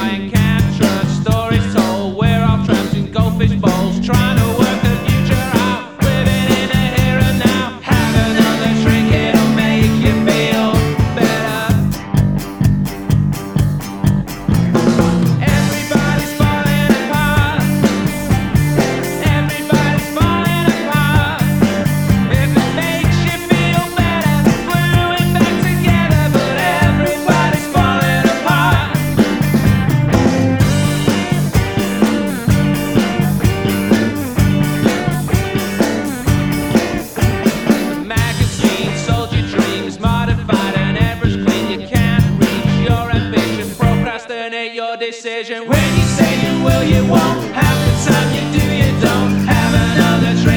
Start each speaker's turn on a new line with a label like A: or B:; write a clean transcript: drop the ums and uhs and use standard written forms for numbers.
A: lying can't trust. Stories told, we're all trapped in goldfish bowls, trying to work the future out, living in the here and now. Have another drink, it'll make you feel better. Everybody's falling apart. Everybody's falling apart. If it makes you feel better, glue it back together. But everybody's falling apart. The magazine sold your dreams, modified and average clean. You can't reach your ambition, procrastinate your decision. When you say you will, you won't. Half the time you do, you don't. Have another drink.